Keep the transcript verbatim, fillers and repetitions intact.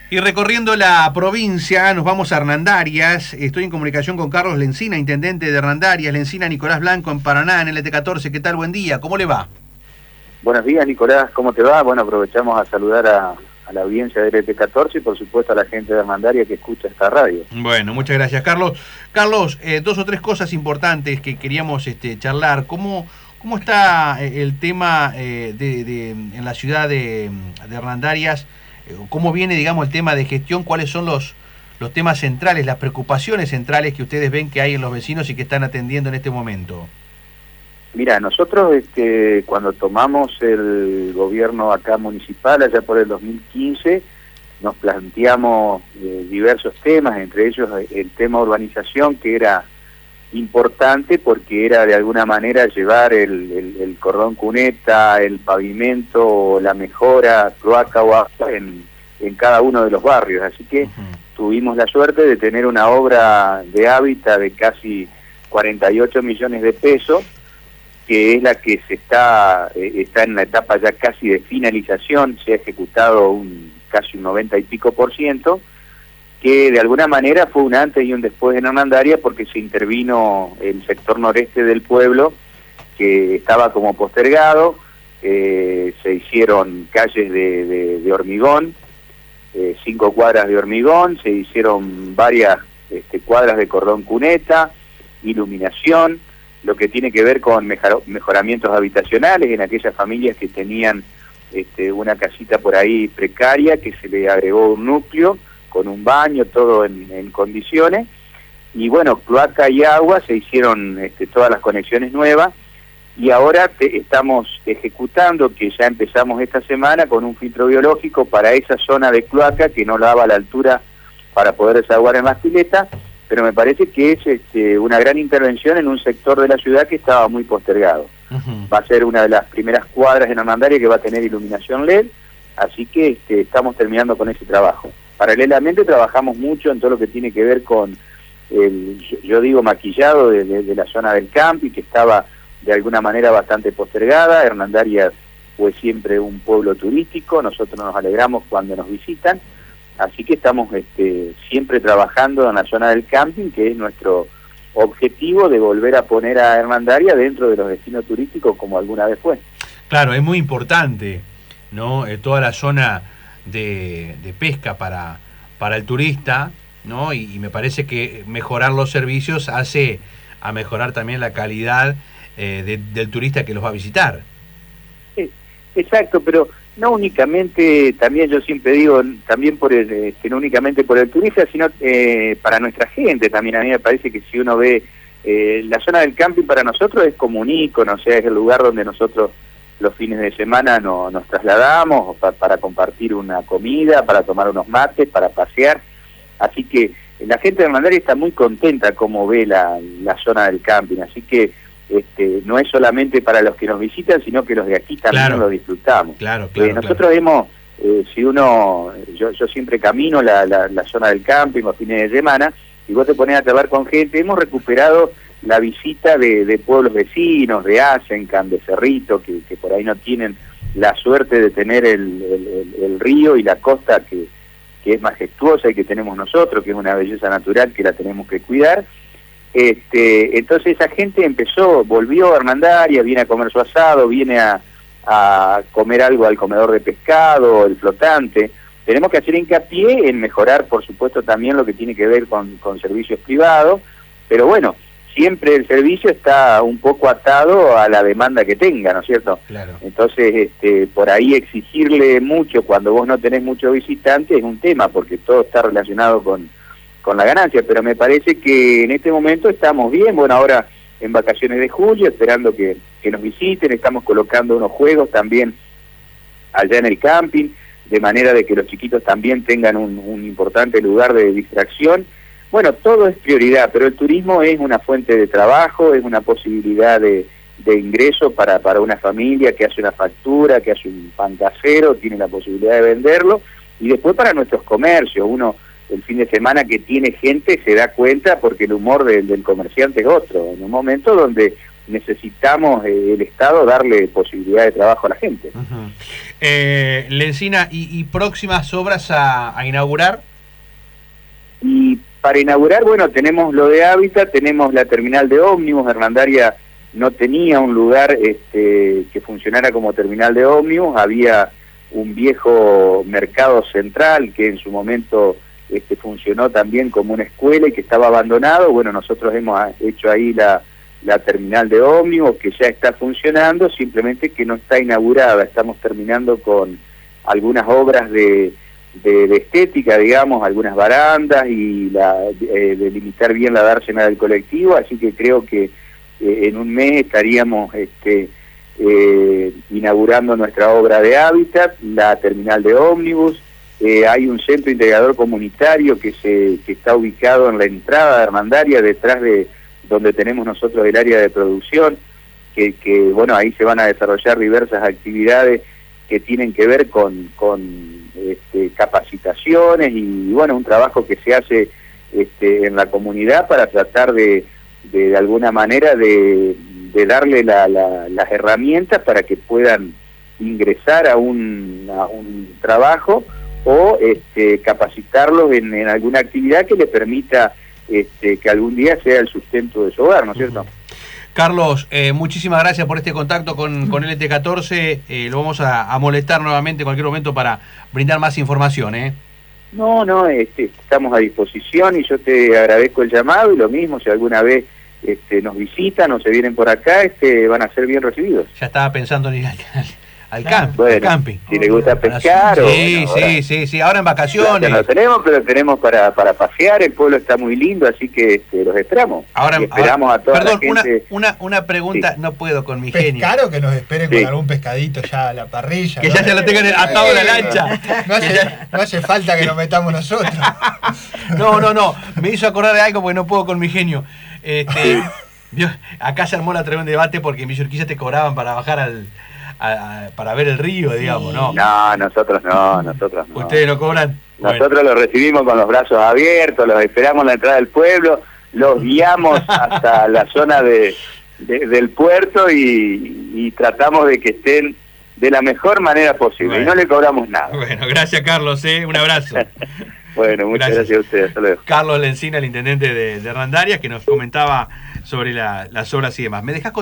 Y recorriendo la provincia, nos vamos a Hernandarias. Estoy en comunicación con Carlos Lencina, intendente de Hernandarias. Lencina, Nicolás Blanco en Paraná, en el T catorce. ¿Qué tal? Buen día. ¿Cómo le va? Buenos días, Nicolás. ¿Cómo te va? Bueno, aprovechamos a saludar a, a la audiencia del T catorce y, por supuesto, a la gente de Hernandarias que escucha esta radio. Bueno, muchas gracias, Carlos. Carlos, eh, dos o tres cosas importantes que queríamos este, charlar. ¿Cómo, cómo está el tema eh, de, de, en la ciudad de, de Hernandarias? ¿Cómo viene, digamos, el tema de gestión? ¿Cuáles son los, los temas centrales, las preocupaciones centrales que ustedes ven que hay en los vecinos y que están atendiendo en este momento? Mira, nosotros este, cuando tomamos el gobierno acá municipal, allá por el dos mil quince, nos planteamos eh, diversos temas, entre ellos el tema urbanización, que era importante porque era de alguna manera llevar el, el, el cordón cuneta, el pavimento, la mejora, cloaca o agua en, en cada uno de los barrios. Así que uh-huh. tuvimos la suerte de tener una obra de hábitat de casi cuarenta y ocho millones de pesos, que es la que se está, eh, está en la etapa ya casi de finalización, se ha ejecutado un casi un noventa y pico por ciento, que de alguna manera fue un antes y un después en Hernandarias porque se intervino el sector noreste del pueblo, que estaba como postergado, eh, se hicieron calles de, de, de hormigón, eh, cinco cuadras de hormigón, se hicieron varias este, cuadras de cordón cuneta, iluminación, lo que tiene que ver con mejor, mejoramientos habitacionales en aquellas familias que tenían este, una casita por ahí precaria, que se le agregó un núcleo, con un baño, todo en, en condiciones, y bueno, cloaca y agua, se hicieron este, todas las conexiones nuevas, y ahora te, estamos ejecutando, que ya empezamos esta semana, con un filtro biológico para esa zona de cloaca que no daba la altura para poder desaguar en las piletas, pero me parece que es este, una gran intervención en un sector de la ciudad que estaba muy postergado. Uh-huh. Va a ser una de las primeras cuadras en Hernandarias que va a tener iluminación L E D, así que este, estamos terminando con ese trabajo. Paralelamente trabajamos mucho en todo lo que tiene que ver con el, yo digo, maquillado de, de, de la zona del camping, que estaba de alguna manera bastante postergada. Hernandarias fue siempre un pueblo turístico, nosotros nos alegramos cuando nos visitan, así que estamos este, siempre trabajando en la zona del camping, que es nuestro objetivo de volver a poner a Hernandarias dentro de los destinos turísticos como alguna vez fue. Claro, es muy importante, ¿no? Eh, toda la zona De, de pesca para, para el turista, ¿no? Y, y me parece que mejorar los servicios hace a mejorar también la calidad eh, de, del turista que los va a visitar. Sí, exacto, pero no únicamente, también yo siempre digo, también por el, este, no únicamente por el turista, sino eh, para nuestra gente también. A mí me parece que si uno ve eh, la zona del camping, para nosotros es como un ícono, o sea, es el lugar donde nosotros los fines de semana no, nos trasladamos pa, para compartir una comida, para tomar unos mates, para pasear. Así que la gente de Hernandarias está muy contenta como ve la, la zona del camping. Así que este, no es solamente para los que nos visitan, sino que los de aquí también claro. lo disfrutamos. Claro, claro, eh, nosotros claro. hemos, eh, si uno, yo, yo siempre camino la, la, la zona del camping los fines de semana, y vos te pones a hablar con gente, hemos recuperado la visita de, de pueblos vecinos, de Asencan, de Cerrito, que, que por ahí no tienen la suerte de tener el, el, el, el río y la costa que, que es majestuosa y que tenemos nosotros, que es una belleza natural que la tenemos que cuidar. Este, entonces esa gente empezó, volvió a Hernandarias, viene a comer su asado, viene a, a comer algo al comedor de pescado, el flotante. Tenemos que hacer hincapié en mejorar, por supuesto, también lo que tiene que ver con, con servicios privados, pero bueno, siempre el servicio está un poco atado a la demanda que tenga, ¿no es cierto? Claro. Entonces, este, por ahí exigirle mucho cuando vos no tenés muchos visitantes es un tema, porque todo está relacionado con, con la ganancia, pero me parece que en este momento estamos bien. Bueno, ahora en vacaciones de julio, esperando que, que nos visiten, estamos colocando unos juegos también allá en el camping, de manera de que los chiquitos también tengan un, un importante lugar de distracción. Bueno, todo es prioridad, pero el turismo es una fuente de trabajo, es una posibilidad de, de ingreso para, para una familia que hace una factura, que hace un pan casero, tiene la posibilidad de venderlo, y después para nuestros comercios. Uno, el fin de semana que tiene gente, se da cuenta porque el humor de, del comerciante es otro, en un momento donde necesitamos eh, el Estado darle posibilidad de trabajo a la gente. Uh-huh. eh, Lencina, ¿y, y próximas obras a, a inaugurar? Y para inaugurar, bueno, tenemos lo de Hábitat, tenemos la terminal de ómnibus. Hernandaria no tenía un lugar este, que funcionara como terminal de ómnibus, había un viejo mercado central que en su momento este, funcionó también como una escuela y que estaba abandonado. Bueno, nosotros hemos hecho ahí la, la terminal de ómnibus que ya está funcionando, simplemente que no está inaugurada. Estamos terminando con algunas obras de, de, de estética, digamos, algunas barandas y la, eh, delimitar bien la dársena del colectivo, así que creo que eh, en un mes estaríamos este, eh, inaugurando nuestra obra de Hábitat, la terminal de ómnibus. Eh, hay un centro integrador comunitario que se que está ubicado en la entrada de Hernandaria, detrás de donde tenemos nosotros el área de producción, que, que bueno, ahí se van a desarrollar diversas actividades que tienen que ver con, con este, capacitaciones y bueno, un trabajo que se hace este, en la comunidad para tratar de, de, de alguna manera de, de darle la, la, las herramientas para que puedan ingresar a un, a un trabajo o este, capacitarlos en, en alguna actividad que le permita este, que algún día sea el sustento de su hogar, ¿no es cierto? Carlos, eh, muchísimas gracias por este contacto con, con L T catorce, eh, lo vamos a, a molestar nuevamente en cualquier momento para brindar más información, ¿eh? No, no, este, estamos a disposición y yo te agradezco el llamado y lo mismo, si alguna vez este, nos visitan o se vienen por acá, este, van a ser bien recibidos. Ya estaba pensando en ir al canal. Al, camp, bueno, al camping. Si le gusta pescar sí, o... Sí, bueno, sí, ahora, sí, sí, ahora en vacaciones. Ya no tenemos, pero tenemos para, para pasear, el pueblo está muy lindo, así que este, los esperamos. Ahora, y esperamos ahora, a toda perdón, la gente... una, una, una pregunta, sí. No puedo con mi genio. ¿Pescar o que nos esperen sí. con algún pescadito ya a la parrilla? Que ¿no? ya se lo tengan atado a la lancha. No hace, no hace falta que nos metamos nosotros. No, no, no, me hizo acordar de algo porque no puedo con mi genio. Este, acá se armó la tremenda debate porque en Villurquiza te cobraban para bajar al... A, a, para ver el río, digamos, ¿no? No, nosotros no, nosotros no. ¿Ustedes lo cobran? Nosotros bueno. Los recibimos con los brazos abiertos, los esperamos en la entrada del pueblo, los guiamos hasta la zona de, de del puerto y, y tratamos de que estén de la mejor manera posible, bueno. Y no le cobramos nada. Bueno, gracias Carlos, ¿eh? Un abrazo. Bueno, muchas gracias. gracias a ustedes, hasta luego. Carlos Lencina, el intendente de, de Hernandaria, que nos comentaba sobre la, las obras y demás. ¿Me dejas